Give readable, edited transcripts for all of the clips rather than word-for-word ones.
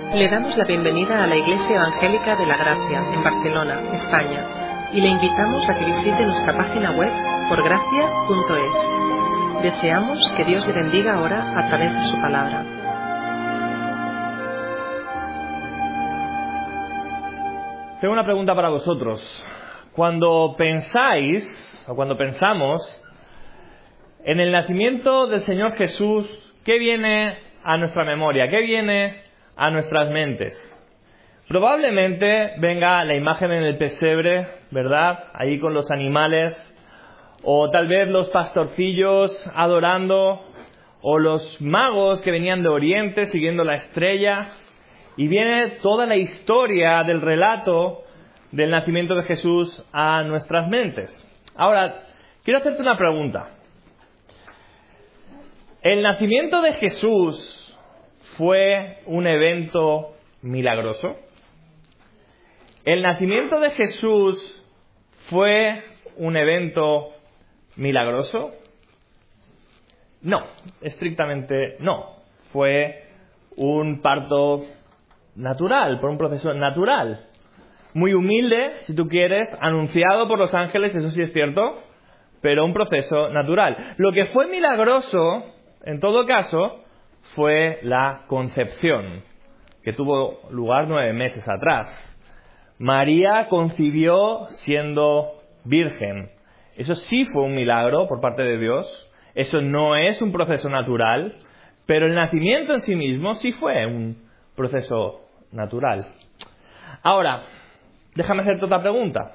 Le damos la bienvenida a la Iglesia Evangélica de la Gracia, en Barcelona, España, y le invitamos a que visite nuestra página web porgracia.es. Deseamos que Dios le bendiga ahora a través de su palabra. Tengo una pregunta para vosotros. Cuando pensáis, o cuando pensamos en el nacimiento del Señor Jesús, ¿qué viene a nuestra memoria? ¿Qué viene a nuestras mentes? Probablemente venga la imagen en el pesebre, ¿verdad? Ahí con los animales, o tal vez los pastorcillos adorando, o los magos que venían de Oriente siguiendo la estrella, y viene toda la historia del relato del nacimiento de Jesús a nuestras mentes. Ahora, quiero hacerte una pregunta. ¿El nacimiento de Jesús fue un evento milagroso? ¿El nacimiento de Jesús fue un evento milagroso? No, estrictamente no. Fue un parto natural, por un proceso natural. Muy humilde, si tú quieres, anunciado por los ángeles, eso sí es cierto, pero un proceso natural. Lo que fue milagroso, en todo caso, fue la concepción, que tuvo lugar 9 meses atrás. María concibió siendo virgen. Eso sí fue un milagro por parte de Dios. Eso no es un proceso natural, pero el nacimiento en sí mismo sí fue un proceso natural. Ahora, déjame hacerte otra pregunta.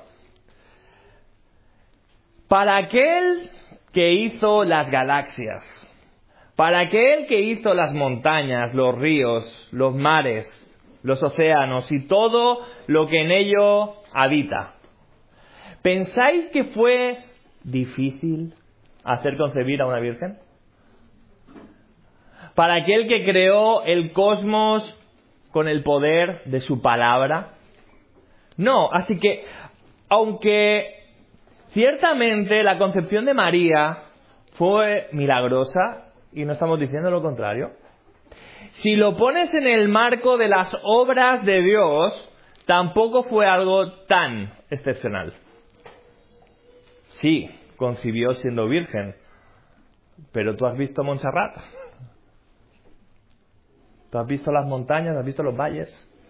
Para aquel que hizo las galaxias, para aquel que hizo las montañas, los ríos, los mares, los océanos y todo lo que en ello habita, ¿pensáis que fue difícil hacer concebir a una virgen? Para aquel que creó el cosmos con el poder de su palabra. No, así que, aunque ciertamente la concepción de María fue milagrosa, y no estamos diciendo lo contrario, si lo pones en el marco de las obras de Dios, tampoco fue algo tan excepcional. Sí, concibió siendo virgen, pero ¿tú has visto Montserrat? ¿Tú has visto las montañas? ¿Has visto los valles?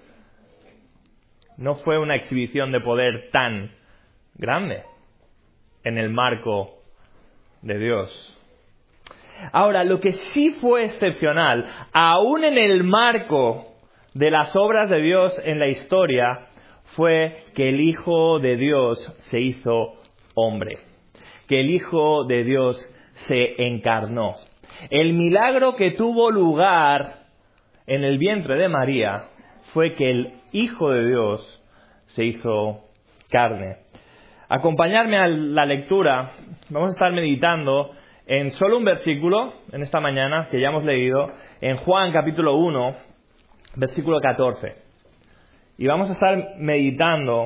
No fue una exhibición de poder tan grande en el marco de Dios. Ahora, lo que sí fue excepcional, aún en el marco de las obras de Dios en la historia, fue que el Hijo de Dios se hizo hombre, que el Hijo de Dios se encarnó. El milagro que tuvo lugar en el vientre de María fue que el Hijo de Dios se hizo carne. Acompañarme a la lectura. Vamos a estar meditando en solo un versículo en esta mañana que ya hemos leído, en Juan capítulo 1, versículo 14. Y vamos a estar meditando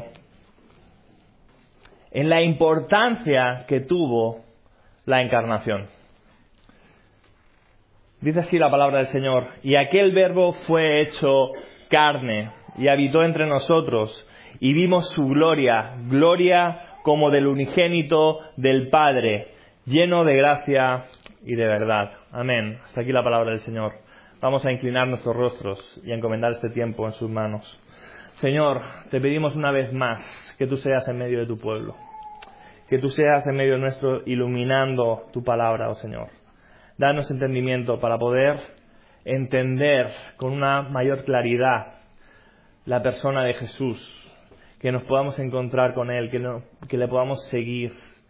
en la importancia que tuvo la encarnación. Dice así la palabra del Señor: y aquel verbo fue hecho carne y habitó entre nosotros, y vimos su gloria, gloria como del unigénito del Padre, lleno de gracia y de verdad. Amén. Hasta aquí la palabra del Señor. Vamos a inclinar nuestros rostros y a encomendar este tiempo en sus manos. Señor, te pedimos una vez más que tú seas en medio de tu pueblo, que tú seas en medio nuestro iluminando tu palabra, oh Señor. Danos entendimiento para poder entender con una mayor claridad la persona de Jesús, que nos podamos encontrar con Él, que le podamos seguir.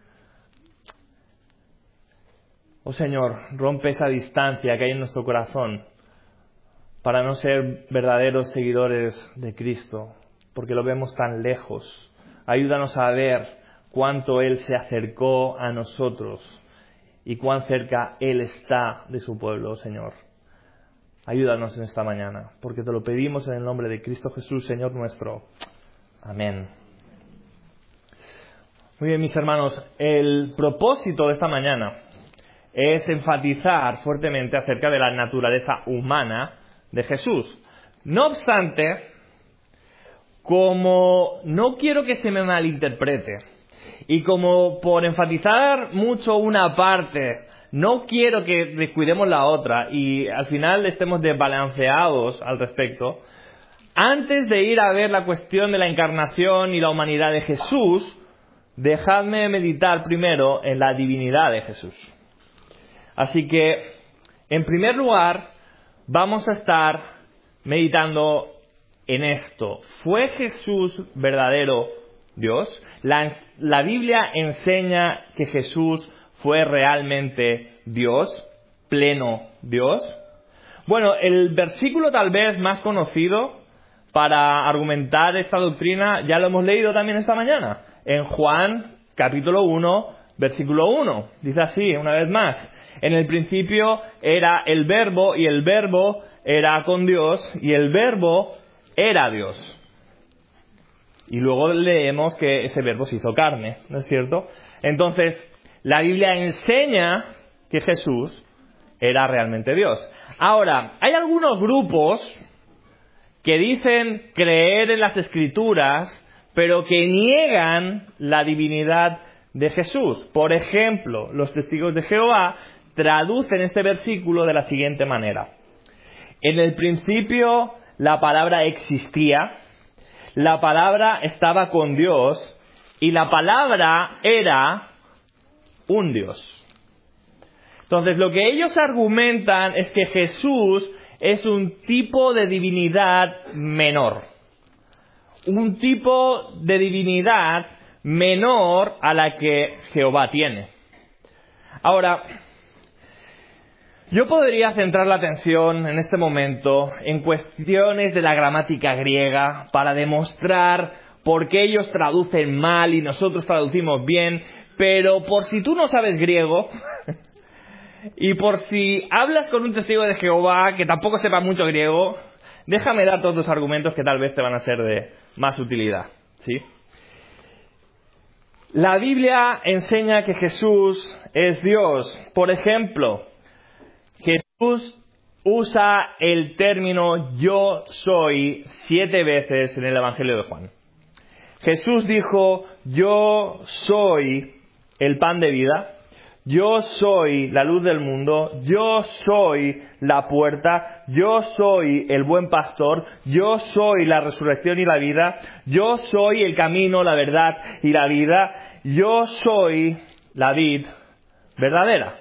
Oh Señor, rompe esa distancia que hay en nuestro corazón para no ser verdaderos seguidores de Cristo, porque lo vemos tan lejos. Ayúdanos a ver cuánto Él se acercó a nosotros y cuán cerca Él está de su pueblo, oh Señor. Ayúdanos en esta mañana, porque te lo pedimos en el nombre de Cristo Jesús, Señor nuestro. Amén. Muy bien, mis hermanos, el propósito de esta mañana es enfatizar fuertemente acerca de la naturaleza humana de Jesús. No obstante, como no quiero que se me malinterprete, y como por enfatizar mucho una parte, no quiero que descuidemos la otra, y al final estemos desbalanceados al respecto, antes de ir a ver la cuestión de la encarnación y la humanidad de Jesús, dejadme meditar primero en la divinidad de Jesús. Así que, en primer lugar, vamos a estar meditando en esto. ¿Fue Jesús verdadero Dios? La Biblia enseña que Jesús fue realmente Dios, pleno Dios. Bueno, el versículo tal vez más conocido para argumentar esta doctrina ya lo hemos leído también esta mañana. En Juan, capítulo 1, versículo 1. Dice así, una vez más. En el principio era el Verbo, y el Verbo era con Dios, y el Verbo era Dios. Y luego leemos que ese Verbo se hizo carne, ¿no es cierto? Entonces, la Biblia enseña que Jesús era realmente Dios. Ahora, hay algunos grupos que dicen creer en las Escrituras, pero que niegan la divinidad de Jesús. Por ejemplo, los testigos de Jehová traducen este versículo de la siguiente manera. En el principio la palabra existía, la palabra estaba con Dios y la palabra era un Dios. Entonces, lo que ellos argumentan es que Jesús es un tipo de divinidad menor. Un tipo de divinidad menor a la que Jehová tiene. Ahora, yo podría centrar la atención en este momento en cuestiones de la gramática griega para demostrar por qué ellos traducen mal y nosotros traducimos bien, pero por si tú no sabes griego y por si hablas con un testigo de Jehová que tampoco sepa mucho griego, déjame dar todos los argumentos que tal vez te van a ser de más utilidad, ¿sí? La Biblia enseña que Jesús es Dios. Por ejemplo, Jesús usa el término yo soy 7 veces en el Evangelio de Juan. Jesús dijo, yo soy el pan de vida, yo soy la luz del mundo, yo soy la puerta, yo soy el buen pastor, yo soy la resurrección y la vida, yo soy el camino, la verdad y la vida, yo soy la vid verdadera.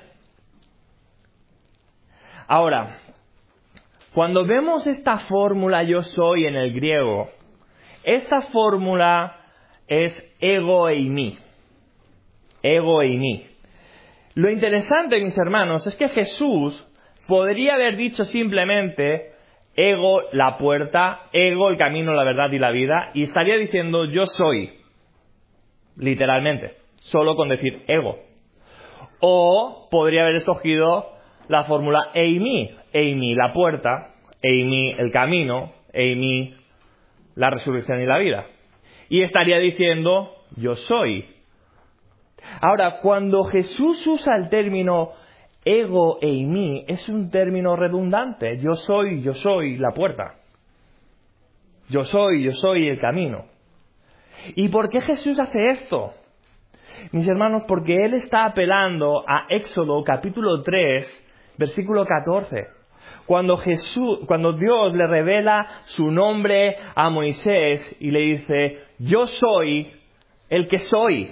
Ahora, cuando vemos esta fórmula yo soy en el griego, esta fórmula es ego eimi. Ego eimi. Lo interesante, mis hermanos, es que Jesús podría haber dicho simplemente ego la puerta, ego el camino, la verdad y la vida, y estaría diciendo yo soy, literalmente, solo con decir ego. O podría haber escogido la fórmula eimi, eimi la puerta, eimi el camino, eimi la resurrección y la vida. Y estaría diciendo yo soy. Ahora, cuando Jesús usa el término ego eimi, es un término redundante. Yo soy la puerta. Yo soy el camino. ¿Y por qué Jesús hace esto? Mis hermanos, porque Él está apelando a Éxodo capítulo 3, versículo 14. Cuando Dios le revela su nombre a Moisés y le dice, yo soy el que soy.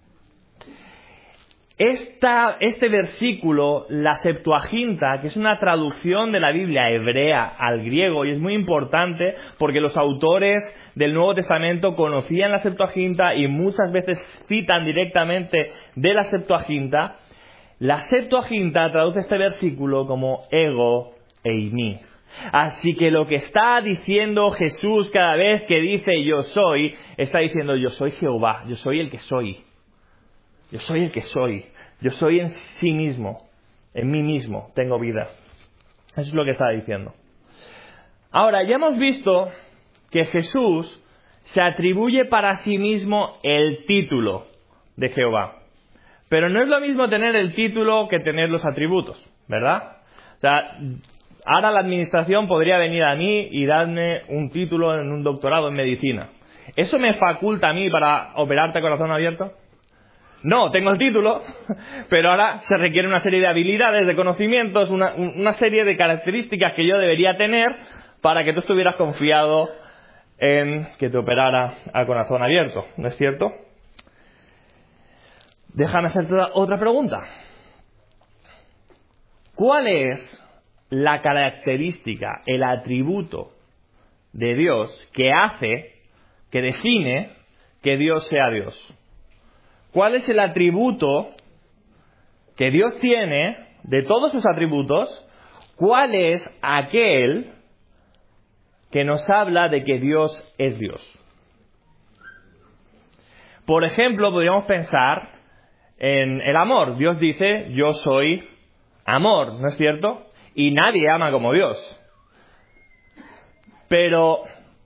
Este versículo, la Septuaginta, que es una traducción de la Biblia hebrea al griego, y es muy importante porque los autores del Nuevo Testamento conocían la Septuaginta y muchas veces citan directamente de la Septuaginta. La Septuaginta traduce este versículo como ego eimi. Así que lo que está diciendo Jesús cada vez que dice yo soy, está diciendo yo soy Jehová, yo soy el que soy. Yo soy el que soy. Yo soy en sí mismo. En mí mismo tengo vida. Eso es lo que está diciendo. Ahora, ya hemos visto que Jesús se atribuye para sí mismo el título de Jehová. Pero no es lo mismo tener el título que tener los atributos, ¿verdad? O sea, ahora la administración podría venir a mí y darme un título en un doctorado en medicina. ¿Eso me faculta a mí para operarte a corazón abierto? No, tengo el título, pero ahora se requiere una serie de habilidades, de conocimientos, una serie de características que yo debería tener para que tú estuvieras confiado en que te operara a corazón abierto, ¿no es cierto? Déjame hacerte otra pregunta. ¿Cuál es la característica, el atributo de Dios que hace, que define que Dios sea Dios? ¿Cuál es el atributo que Dios tiene, de todos sus atributos? ¿Cuál es aquel que nos habla de que Dios es Dios? Por ejemplo, podríamos pensar en el amor. Dios dice, yo soy amor, ¿no es cierto? Y nadie ama como Dios. Pero,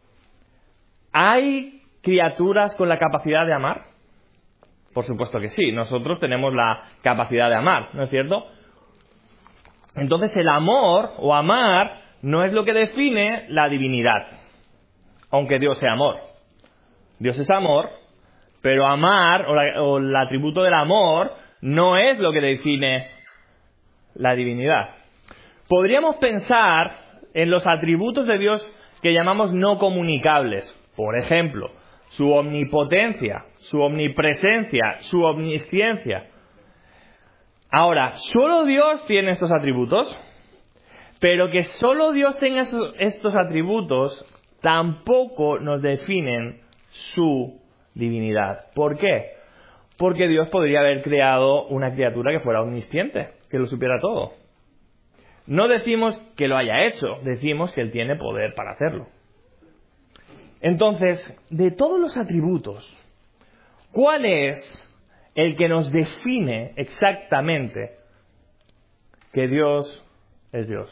¿hay criaturas con la capacidad de amar? Por supuesto que sí, nosotros tenemos la capacidad de amar, ¿no es cierto? Entonces el amor o amar no es lo que define la divinidad, aunque Dios sea amor. Dios es amor, pero amar o el atributo del amor no es lo que define la divinidad. Podríamos pensar en los atributos de Dios que llamamos no comunicables. Por ejemplo, su omnipotencia, su omnipresencia, su omnisciencia. Ahora, solo Dios tiene estos atributos, pero que solo Dios tenga estos atributos tampoco nos definen su divinidad. ¿Por qué? Porque Dios podría haber creado una criatura que fuera omnisciente, que lo supiera todo. No decimos que lo haya hecho, decimos que Él tiene poder para hacerlo. Entonces, de todos los atributos, ¿cuál es el que nos define exactamente que Dios es Dios?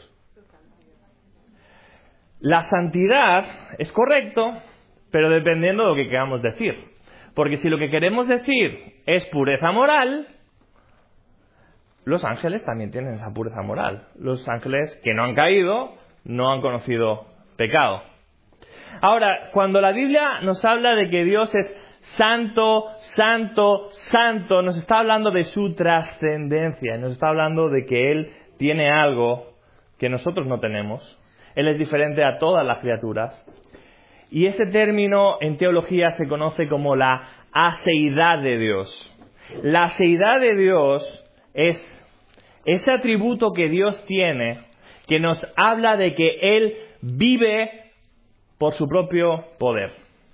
La santidad es correcto, pero dependiendo de lo que queramos decir. Porque si lo que queremos decir es pureza moral, los ángeles también tienen esa pureza moral. Los ángeles que no han caído, no han conocido pecado. Ahora, cuando la Biblia nos habla de que Dios es santo, santo, santo, nos está hablando de su trascendencia, nos está hablando de que Él tiene algo que nosotros no tenemos. Él es diferente a todas las criaturas. Y este término en teología se conoce como la aseidad de Dios. La aseidad de Dios es ese atributo que Dios tiene, que nos habla de que Él vive por su propio poder.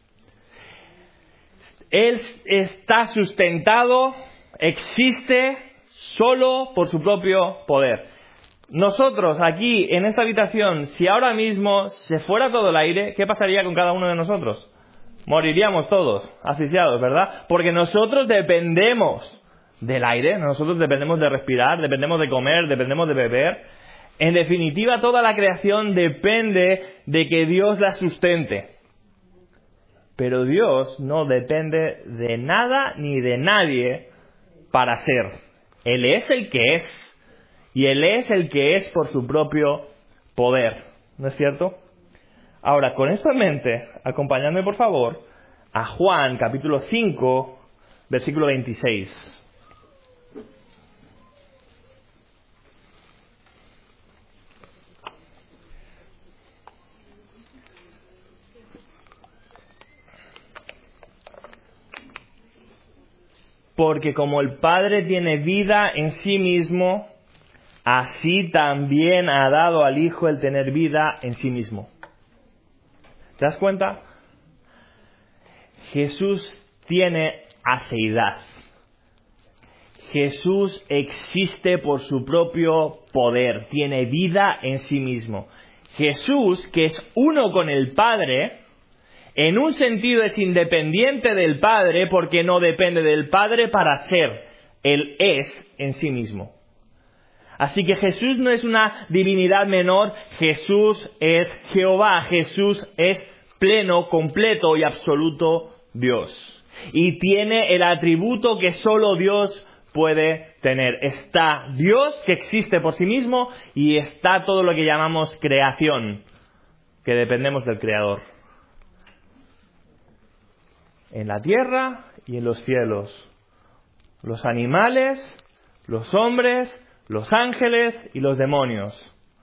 Él está sustentado, existe solo por su propio poder. Nosotros aquí, en esta habitación, si ahora mismo se fuera todo el aire, ¿qué pasaría con cada uno de nosotros? Moriríamos todos, asfixiados, ¿verdad? Porque nosotros dependemos del aire, nosotros dependemos de respirar, dependemos de comer, dependemos de beber. En definitiva, toda la creación depende de que Dios la sustente. Pero Dios no depende de nada ni de nadie para ser. Él es el que es. Y Él es el que es por su propio poder. ¿No es cierto? Ahora, con esto en mente, acompañadme por favor a Juan capítulo 5, versículo 26. Porque como el Padre tiene vida en sí mismo, así también ha dado al Hijo el tener vida en sí mismo. ¿Te das cuenta? Jesús tiene aseidad. Jesús existe por su propio poder, tiene vida en sí mismo. Jesús, que es uno con el Padre, en un sentido es independiente del Padre porque no depende del Padre para ser. Él es en sí mismo. Así que Jesús no es una divinidad menor, Jesús es Jehová, Jesús es pleno, completo y absoluto Dios. Y tiene el atributo que solo Dios puede tener. Está Dios, que existe por sí mismo, y está todo lo que llamamos creación, que dependemos del Creador. En la tierra y en los cielos. Los animales, los hombres, los ángeles y los demonios.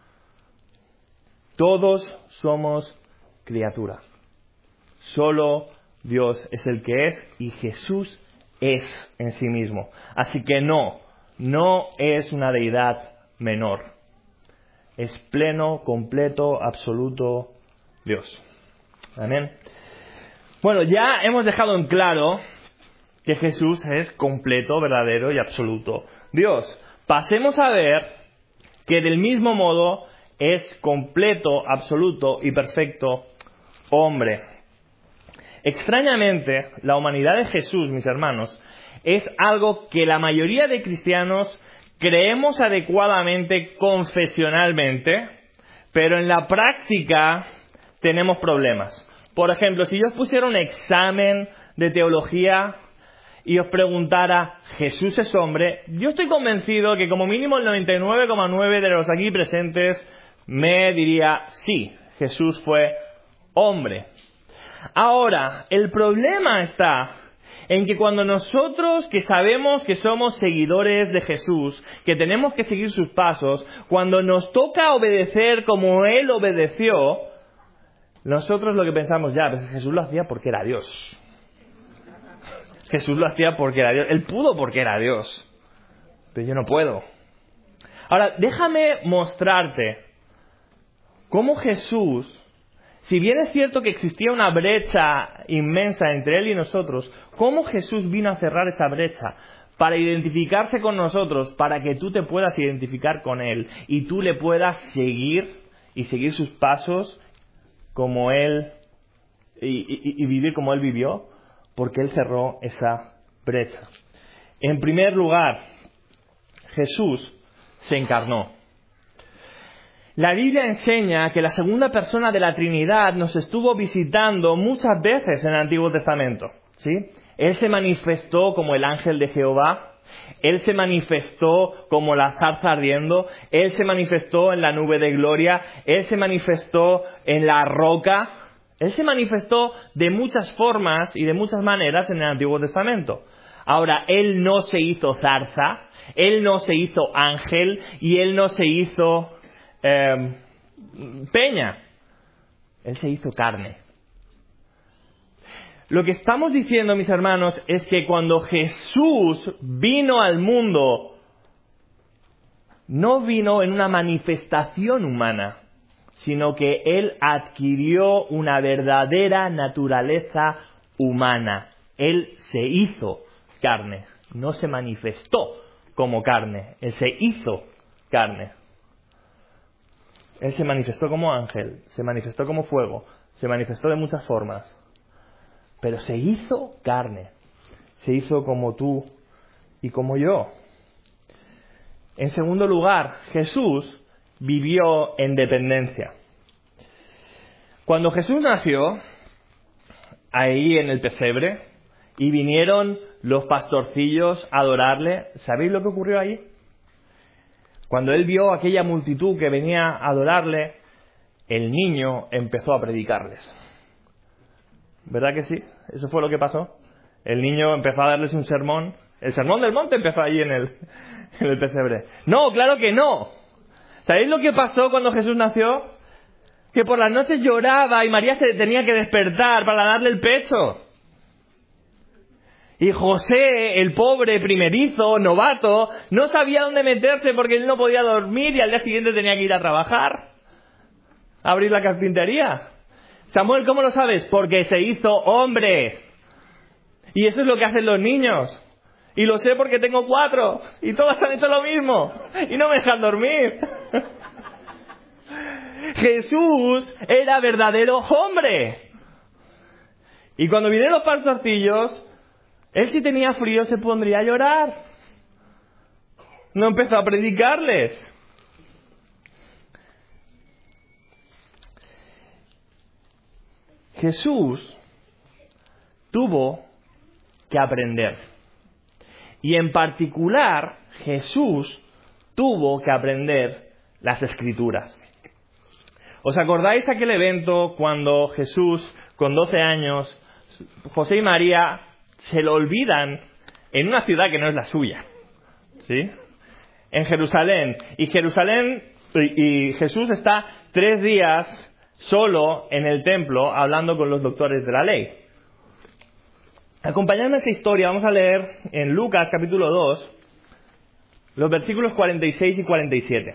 Todos somos criaturas. Solo Dios es el que es y Jesús es en sí mismo. Así que no es una deidad menor. Es pleno, completo, absoluto Dios. Amén. Bueno, ya hemos dejado en claro que Jesús es completo, verdadero y absoluto Dios. Pasemos a ver que del mismo modo es completo, absoluto y perfecto hombre. Extrañamente, la humanidad de Jesús, mis hermanos, es algo que la mayoría de cristianos creemos adecuadamente confesionalmente, pero en la práctica tenemos problemas. Por ejemplo, si yo os pusiera un examen de teología y os preguntara, ¿Jesús es hombre?, yo estoy convencido que como mínimo el 99,9% de los aquí presentes me diría, sí, Jesús fue hombre. Ahora, el problema está en que cuando nosotros, que sabemos que somos seguidores de Jesús, que tenemos que seguir sus pasos, cuando nos toca obedecer como Él obedeció, nosotros lo que pensamos, ya, pues Jesús lo hacía porque era Dios. Jesús lo hacía porque era Dios. Él pudo porque era Dios. Pero yo no puedo. Ahora, déjame mostrarte cómo Jesús, si bien es cierto que existía una brecha inmensa entre Él y nosotros, cómo Jesús vino a cerrar esa brecha para identificarse con nosotros, para que tú te puedas identificar con Él y tú le puedas seguir y seguir sus pasos como Él y vivir como Él vivió, porque Él cerró esa brecha. En primer lugar, Jesús se encarnó. La Biblia enseña que la segunda persona de la Trinidad nos estuvo visitando muchas veces en el Antiguo Testamento, ¿sí? Él se manifestó como el ángel de Jehová, Él se manifestó como la zarza ardiendo, Él se manifestó en la nube de gloria, Él se manifestó en la roca, Él se manifestó de muchas formas y de muchas maneras en el Antiguo Testamento. Ahora, Él no se hizo zarza, Él no se hizo ángel y Él no se hizo peña. Él se hizo carne. Lo que estamos diciendo, mis hermanos, es que cuando Jesús vino al mundo, no vino en una manifestación humana, sino que Él adquirió una verdadera naturaleza humana. Él se hizo carne, no se manifestó como carne, Él se hizo carne. Él se manifestó como ángel, se manifestó como fuego, se manifestó de muchas formas, pero se hizo carne, se hizo como tú y como yo. En segundo lugar, Jesús vivió en dependencia. Cuando Jesús nació, ahí en el pesebre, y vinieron los pastorcillos a adorarle, ¿sabéis lo que ocurrió ahí? Cuando Él vio aquella multitud que venía a adorarle, el niño empezó a predicarles. ¿Verdad que sí? Eso fue lo que pasó. El niño empezó a darles un sermón. El sermón del monte empezó allí en el pesebre. No, claro que no. ¿Sabéis lo que pasó cuando Jesús nació? Que por las noches lloraba y María se tenía que despertar para darle el pecho. Y José, el pobre primerizo, novato, no sabía dónde meterse porque él no podía dormir y al día siguiente tenía que ir a trabajar, a abrir la carpintería. Samuel, ¿cómo lo sabes? Porque se hizo hombre. Y eso es lo que hacen los niños. Y lo sé porque tengo 4 y todos han hecho lo mismo y no me dejan dormir. Jesús era verdadero hombre. Y cuando vinieron los pastorcillos, Él si tenía frío se pondría a llorar. No empezó a predicarles. Jesús tuvo que aprender. Y en particular, Jesús tuvo que aprender las Escrituras. ¿Os acordáis aquel evento cuando Jesús, con 12 años, José y María se lo olvidan en una ciudad que no es la suya? ¿Sí? En Jerusalén. Y Jesús está 3 días solo en el templo hablando con los doctores de la ley. Acompañadme a esa historia, vamos a leer en Lucas capítulo 2, los versículos 46 y 47.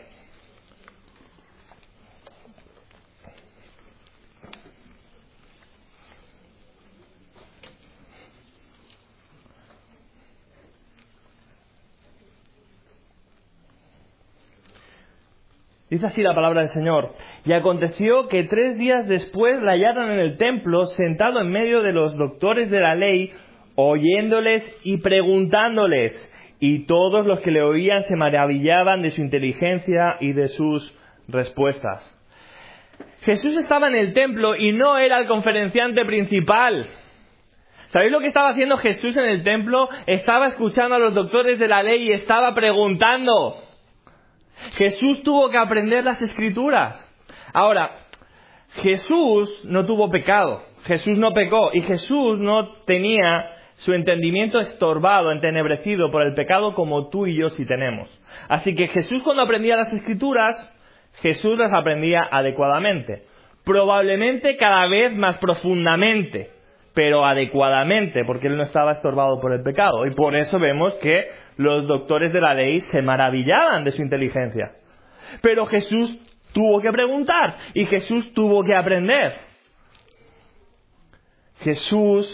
Dice así la palabra del Señor. Y aconteció que 3 días después la hallaron en el templo, sentado en medio de los doctores de la ley, oyéndoles y preguntándoles. Y todos los que le oían se maravillaban de su inteligencia y de sus respuestas. Jesús estaba en el templo y no era el conferenciante principal. ¿Sabéis lo que estaba haciendo Jesús en el templo? Estaba escuchando a los doctores de la ley y estaba preguntando. Jesús tuvo que aprender las Escrituras. Ahora, Jesús no tuvo pecado. Jesús no pecó. Y Jesús no tenía su entendimiento estorbado, entenebrecido por el pecado como tú y yo sí tenemos. Así que Jesús, cuando aprendía las Escrituras, Jesús las aprendía adecuadamente. Probablemente cada vez más profundamente, pero adecuadamente, porque él no estaba estorbado por el pecado. Y por eso vemos que los doctores de la ley se maravillaban de su inteligencia. Pero Jesús tuvo que preguntar y Jesús tuvo que aprender. Jesús,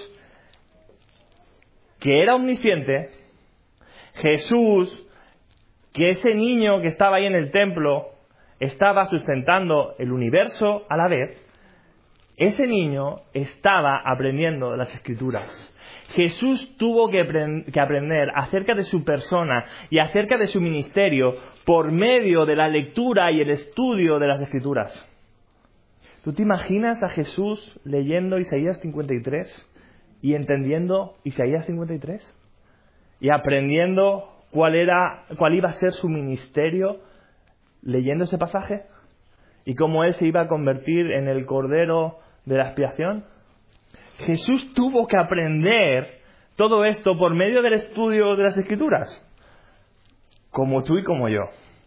que era omnisciente, Jesús, que ese niño que estaba ahí en el templo estaba sustentando el universo a la vez, ese niño estaba aprendiendo las Escrituras. Jesús tuvo que aprender acerca de su persona y acerca de su ministerio por medio de la lectura y el estudio de las Escrituras. ¿Tú te imaginas a Jesús leyendo Isaías 53 y entendiendo Isaías 53? Y aprendiendo cuál iba a ser su ministerio leyendo ese pasaje y cómo él se iba a convertir en el Cordero de la expiación. Jesús tuvo que aprender todo esto por medio del estudio de las Escrituras, como tú y como yo.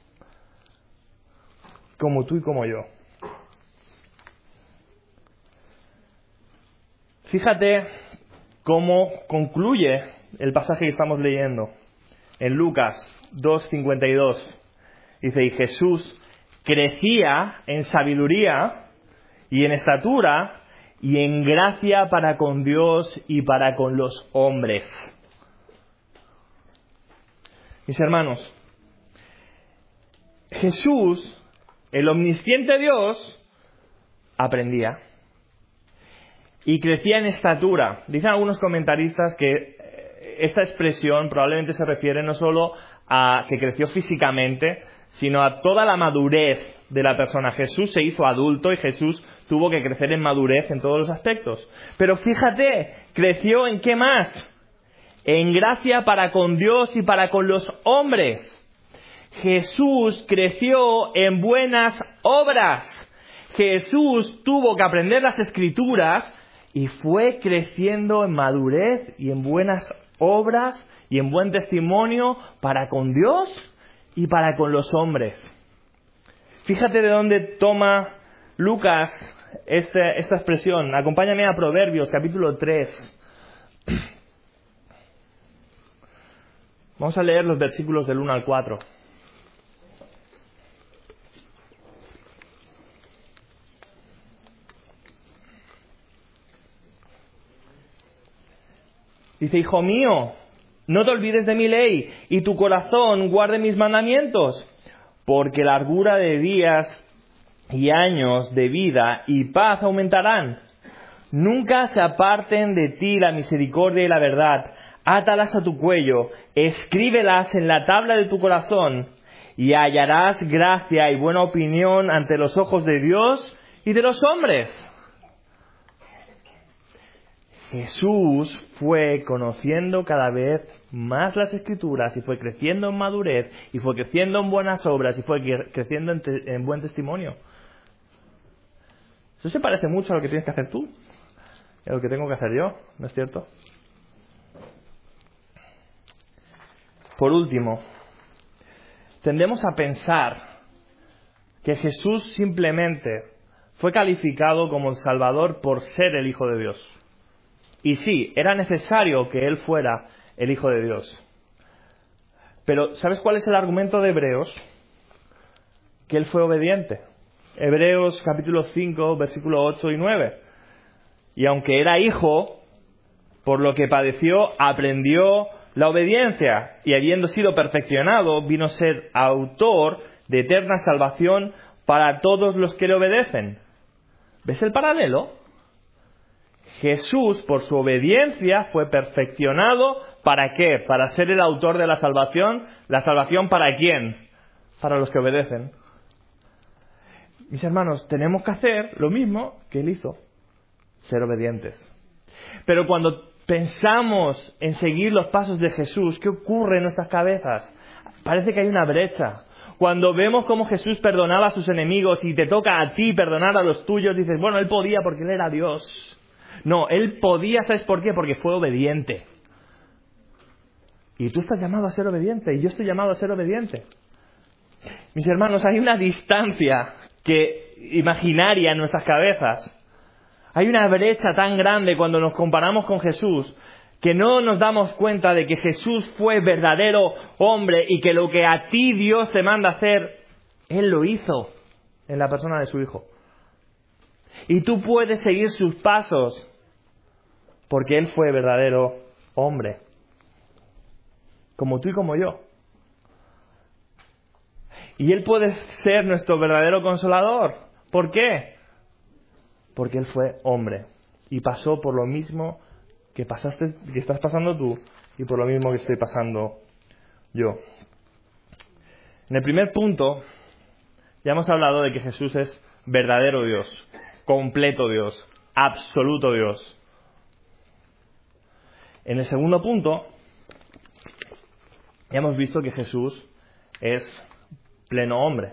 Como tú y como yo. Fíjate cómo concluye el pasaje que estamos leyendo en Lucas 2:52. Dice, y Jesús crecía en sabiduría y en estatura y en gracia para con Dios y para con los hombres. Mis hermanos, Jesús, el omnisciente Dios, aprendía y crecía en estatura. Dicen algunos comentaristas que esta expresión probablemente se refiere no solo a que creció físicamente, sino a toda la madurez de la persona. Jesús se hizo adulto y Jesús tuvo que crecer en madurez en todos los aspectos. Pero fíjate, ¿creció en qué más? En gracia para con Dios y para con los hombres. Jesús creció en buenas obras. Jesús tuvo que aprender las Escrituras y fue creciendo en madurez y en buenas obras y en buen testimonio para con Dios y para con los hombres. Fíjate de dónde toma Lucas esta expresión. Acompáñame a Proverbios, capítulo 3. Vamos a leer los versículos del 1 al 4. Dice, hijo mío, no te olvides de mi ley, y tu corazón guarde mis mandamientos, porque largura de días y años de vida y paz aumentarán. Nunca se aparten de ti la misericordia y la verdad. Átalas a tu cuello, escríbelas en la tabla de tu corazón, y hallarás gracia y buena opinión ante los ojos de Dios y de los hombres. Jesús fue conociendo cada vez más las Escrituras y fue creciendo en madurez y fue creciendo en buenas obras y fue creciendo en buen testimonio. Eso se parece mucho a lo que tienes que hacer tú y a lo que tengo que hacer yo, ¿no es cierto? Por último, tendemos a pensar que Jesús simplemente fue calificado como el Salvador por ser el Hijo de Dios. Y sí, era necesario que Él fuera el Hijo de Dios. Pero, ¿sabes cuál es el argumento de Hebreos? Que Él fue obediente. Hebreos capítulo 5, versículos 8 y 9. Y aunque era hijo, por lo que padeció, aprendió la obediencia. Y habiendo sido perfeccionado, vino a ser autor de eterna salvación para todos los que le obedecen. ¿Ves el paralelo? Jesús, por su obediencia, fue perfeccionado. ¿Para qué? Para ser el autor de la salvación. ¿La salvación para quién? Para los que obedecen. Mis hermanos, tenemos que hacer lo mismo que Él hizo. Ser obedientes. Pero cuando pensamos en seguir los pasos de Jesús, ¿qué ocurre en nuestras cabezas? Parece que hay una brecha. Cuando vemos cómo Jesús perdonaba a sus enemigos y te toca a ti perdonar a los tuyos, dices, bueno, Él podía porque Él era Dios. No, Él podía, ¿sabes por qué? Porque fue obediente. Y tú estás llamado a ser obediente, y yo estoy llamado a ser obediente. Mis hermanos, hay una distancia imaginaria en nuestras cabezas. Hay una brecha tan grande cuando nos comparamos con Jesús, que no nos damos cuenta de que Jesús fue verdadero hombre y que lo que a ti Dios te manda hacer, Él lo hizo en la persona de su Hijo. Y tú puedes seguir sus pasos porque Él fue verdadero hombre, como tú y como yo. Y Él puede ser nuestro verdadero consolador. ¿Por qué? Porque Él fue hombre y pasó por lo mismo que estás pasando tú y por lo mismo que estoy pasando yo. En el primer punto ya hemos hablado de que Jesús es verdadero Dios, completo Dios, absoluto Dios. En el segundo punto ya hemos visto que Jesús es pleno hombre.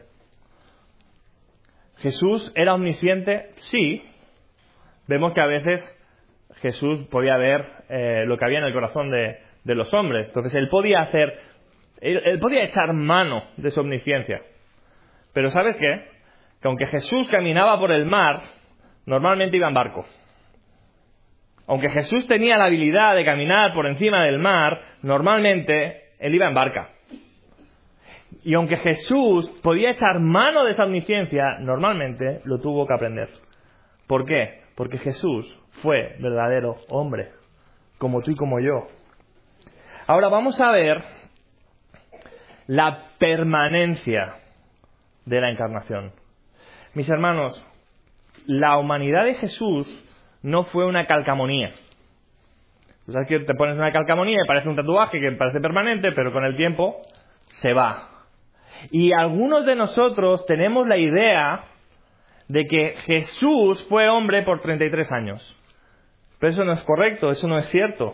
¿Jesús era omnisciente? Sí. Vemos que a veces Jesús podía ver lo que había en el corazón de los hombres. Entonces Él podía echar mano de su omnisciencia. Pero ¿sabes qué? Que aunque Jesús caminaba por el mar, normalmente iba en barco. Aunque Jesús tenía la habilidad de caminar por encima del mar, normalmente Él iba en barca. Y aunque Jesús podía echar mano de esa omnisciencia, normalmente lo tuvo que aprender. ¿Por qué? Porque Jesús fue verdadero hombre, como tú y como yo. Ahora vamos a ver la permanencia de la encarnación. Mis hermanos, la humanidad de Jesús no fue una calcamonía. ¿Sabes que te pones una calcamonía y parece un tatuaje que parece permanente, pero con el tiempo se va? Y algunos de nosotros tenemos la idea de que Jesús fue hombre por 33 años. Pero eso no es correcto, eso no es cierto.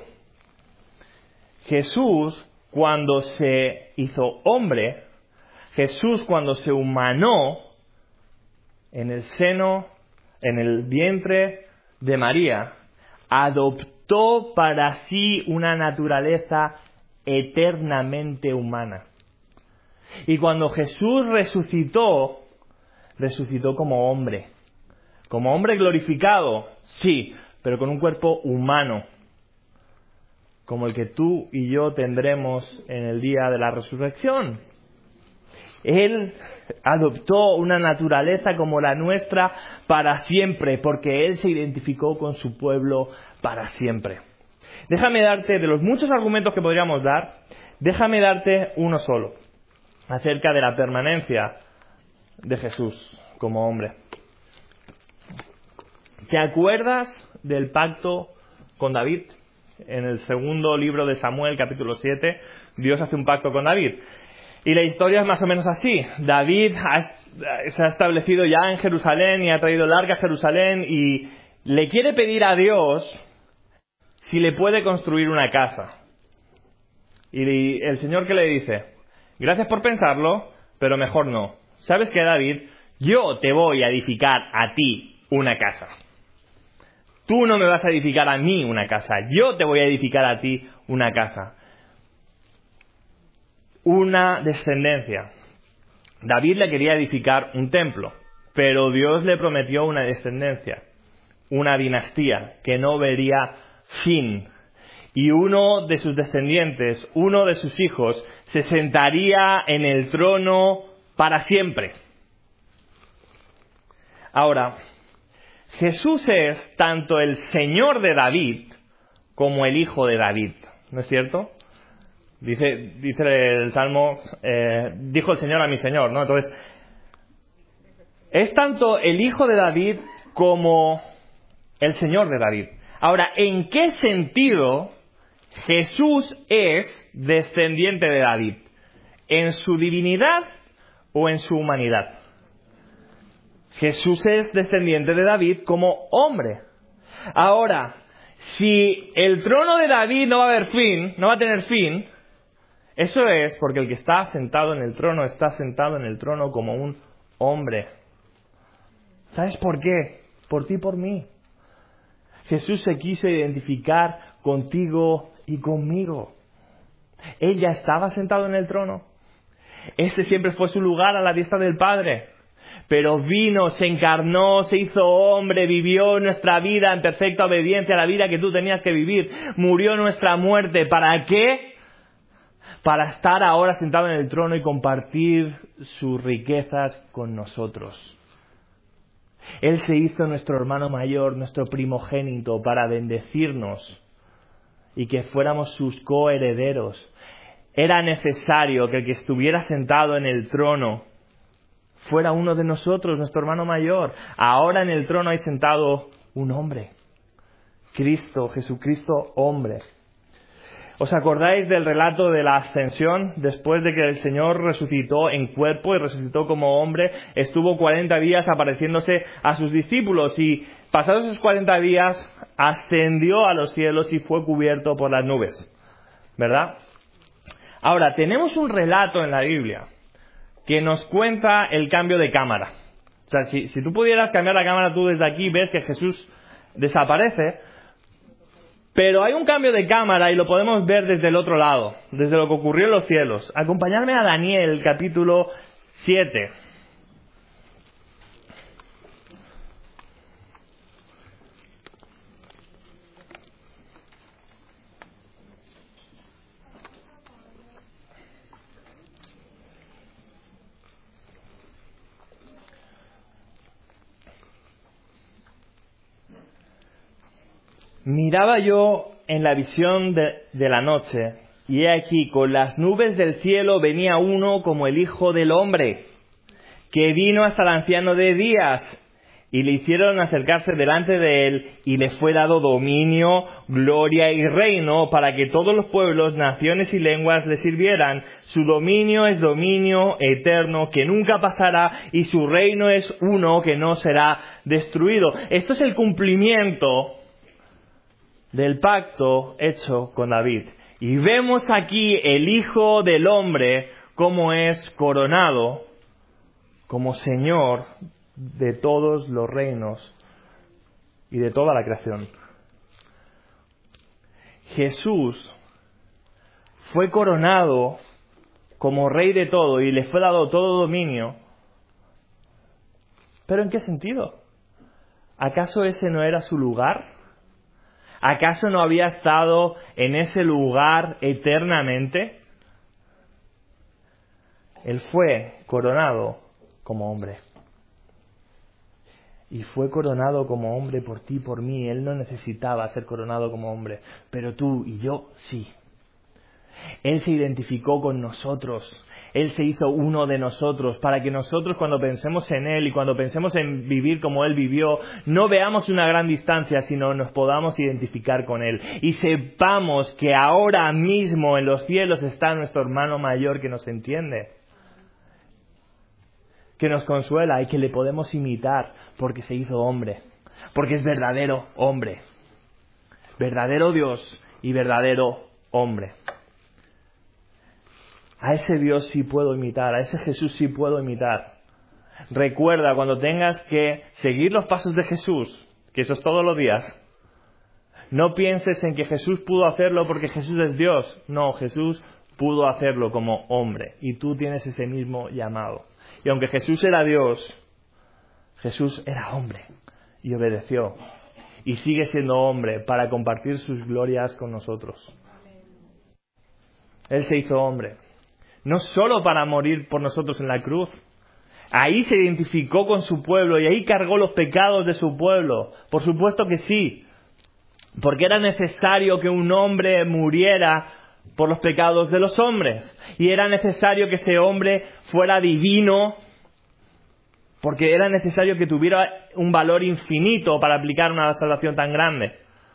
Jesús, cuando se hizo hombre, Jesús cuando se humanó en el seno, en el vientre de María, adoptó para sí una naturaleza eternamente humana. Y cuando Jesús resucitó como hombre glorificado, sí, pero con un cuerpo humano, como el que tú y yo tendremos en el día de la resurrección. Él adoptó una naturaleza como la nuestra para siempre, porque Él se identificó con su pueblo para siempre. Déjame darte, de los muchos argumentos que podríamos dar, déjame darte uno solo, acerca de la permanencia de Jesús como hombre. ¿Te acuerdas del pacto con David? En el segundo libro de Samuel, capítulo 7, Dios hace un pacto con David. Y la historia es más o menos así. David se ha establecido ya en Jerusalén y ha traído el arca a Jerusalén y le quiere pedir a Dios si le puede construir una casa. Y el Señor, ¿qué le dice? Gracias por pensarlo, pero mejor no. ¿Sabes qué, David? Yo te voy a edificar a ti una casa. Tú no me vas a edificar a mí una casa. Yo te voy a edificar a ti una casa. Una descendencia. David le quería edificar un templo, pero Dios le prometió una descendencia, una dinastía que no vería fin. Y uno de sus descendientes, uno de sus hijos, se sentaría en el trono para siempre. Ahora, Jesús es tanto el Señor de David como el Hijo de David, ¿no es cierto? Dice el Salmo, dijo el Señor a mi Señor, ¿no? Entonces, es tanto el Hijo de David como el Señor de David. Ahora, ¿en qué sentido Jesús es descendiente de David? ¿En su divinidad o en su humanidad? Jesús es descendiente de David como hombre. Ahora, si el trono de David no va a haber fin, no va a tener fin, eso es porque el que está sentado en el trono como un hombre. ¿Sabes por qué? Por ti y por mí. Jesús se quiso identificar contigo y conmigo. Él ya estaba sentado en el trono. Ese siempre fue su lugar a la diestra del Padre. Pero vino, se encarnó, se hizo hombre, vivió nuestra vida en perfecta obediencia a la vida que tú tenías que vivir. Murió nuestra muerte. ¿Para qué? Para estar ahora sentado en el trono y compartir sus riquezas con nosotros. Él se hizo nuestro hermano mayor, nuestro primogénito, para bendecirnos y que fuéramos sus coherederos. Era necesario que el que estuviera sentado en el trono fuera uno de nosotros, nuestro hermano mayor. Ahora en el trono hay sentado un hombre. Cristo, Jesucristo, hombre. ¿Os acordáis del relato de la ascensión? Después de que el Señor resucitó en cuerpo y resucitó como hombre, estuvo 40 días apareciéndose a sus discípulos y pasados esos 40 días ascendió a los cielos y fue cubierto por las nubes. ¿Verdad? Ahora, tenemos un relato en la Biblia que nos cuenta el cambio de cámara. O sea, si tú pudieras cambiar la cámara, tú desde aquí ves que Jesús desaparece, pero hay un cambio de cámara y lo podemos ver desde el otro lado, desde lo que ocurrió en los cielos. Acompañadme a Daniel, capítulo 7. Miraba yo en la visión de la noche, y he aquí, con las nubes del cielo venía uno como el Hijo del Hombre, que vino hasta el anciano de días, y le hicieron acercarse delante de él, y le fue dado dominio, gloria y reino, para que todos los pueblos, naciones y lenguas le sirvieran. Su dominio es dominio eterno, que nunca pasará, y su reino es uno que no será destruido. Esto es el cumplimiento del pacto hecho con David. Y vemos aquí el Hijo del Hombre cómo es coronado como Señor de todos los reinos y de toda la creación. Jesús fue coronado como Rey de todo y le fue dado todo dominio. ¿Pero en qué sentido? ¿Acaso ese no era su lugar? ¿Acaso no había estado en ese lugar eternamente? Él fue coronado como hombre. Y fue coronado como hombre por ti y por mí. Él no necesitaba ser coronado como hombre, pero tú y yo sí. Él se identificó con nosotros. Él se hizo uno de nosotros para que nosotros, cuando pensemos en Él y cuando pensemos en vivir como Él vivió, no veamos una gran distancia, sino nos podamos identificar con Él. Y sepamos que ahora mismo en los cielos está nuestro hermano mayor que nos entiende, que nos consuela y que le podemos imitar porque se hizo hombre, porque es verdadero hombre. verdadero Dios y verdadero hombre. A ese Dios sí puedo imitar, a ese Jesús sí puedo imitar. Recuerda, cuando tengas que seguir los pasos de Jesús, que eso es todos los días, no pienses en que Jesús pudo hacerlo porque Jesús es Dios. No, Jesús pudo hacerlo como hombre y tú tienes ese mismo llamado. Y aunque Jesús era Dios, Jesús era hombre y obedeció. Y sigue siendo hombre para compartir sus glorias con nosotros. Él se hizo hombre. No solo para morir por nosotros en la cruz. Ahí se identificó con su pueblo y ahí cargó los pecados de su pueblo. Por supuesto que sí. Porque era necesario que un hombre muriera por los pecados de los hombres. Y era necesario que ese hombre fuera divino. Porque era necesario que tuviera un valor infinito para aplicar una salvación tan grande.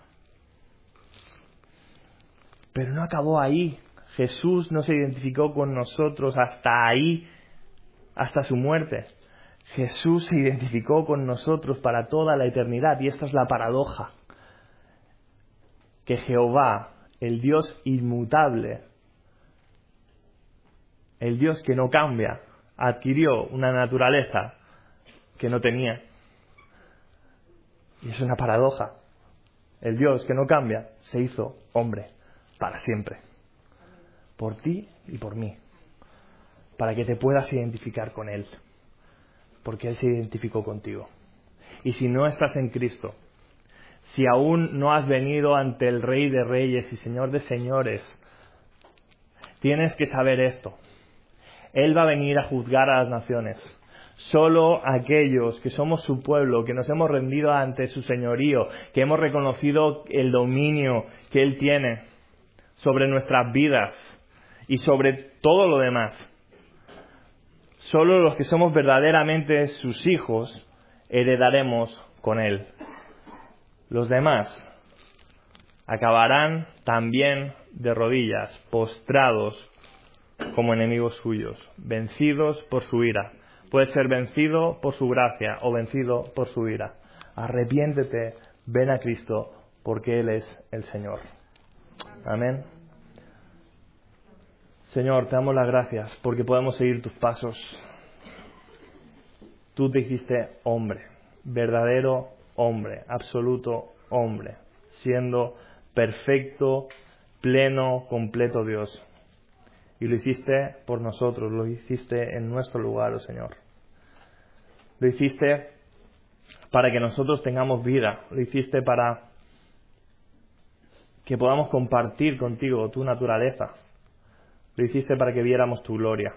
Pero no acabó ahí. Jesús no se identificó con nosotros hasta ahí, hasta su muerte. Jesús se identificó con nosotros para toda la eternidad. Y esta es la paradoja. Que Jehová, el Dios inmutable, el Dios que no cambia, adquirió una naturaleza que no tenía. Y es una paradoja. El Dios que no cambia se hizo hombre para siempre. Por ti y por mí. Para que te puedas identificar con Él. Porque Él se identificó contigo. Y si no estás en Cristo, si aún no has venido ante el Rey de Reyes y Señor de Señores, tienes que saber esto. Él va a venir a juzgar a las naciones. Solo aquellos que somos su pueblo, que nos hemos rendido ante su señorío, que hemos reconocido el dominio que Él tiene sobre nuestras vidas y sobre todo lo demás. Solo los que somos verdaderamente sus hijos heredaremos con Él. Los demás acabarán también de rodillas, postrados como enemigos suyos, vencidos por su ira. Puedes ser vencido por su gracia o vencido por su ira. Arrepiéntete, ven a Cristo, porque Él es el Señor. Amén. Señor, te damos las gracias porque podemos seguir tus pasos. Tú te hiciste hombre, verdadero hombre, absoluto hombre, siendo perfecto, pleno, completo Dios. Y lo hiciste por nosotros, lo hiciste en nuestro lugar, oh Señor. Lo hiciste para que nosotros tengamos vida, lo hiciste para que podamos compartir contigo tu naturaleza. Lo hiciste para que viéramos tu gloria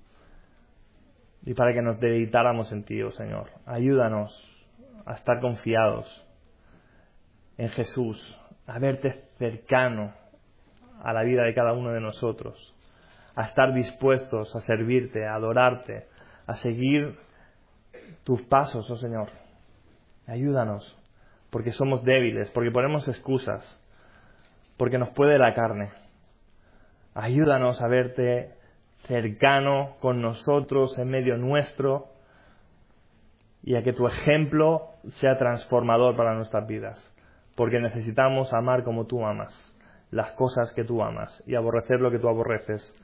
y para que nos deleitáramos en ti, oh Señor. Ayúdanos a estar confiados en Jesús, a verte cercano a la vida de cada uno de nosotros, a estar dispuestos a servirte, a adorarte, a seguir tus pasos, oh Señor. Ayúdanos, porque somos débiles, porque ponemos excusas, porque nos puede la carne. Ayúdanos a verte cercano con nosotros, en medio nuestro, y a que tu ejemplo sea transformador para nuestras vidas, porque necesitamos amar como tú amas, las cosas que tú amas, y aborrecer lo que tú aborreces,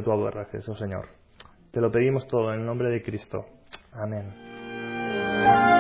oh Señor. Te lo pedimos todo en el nombre de Cristo. Amén.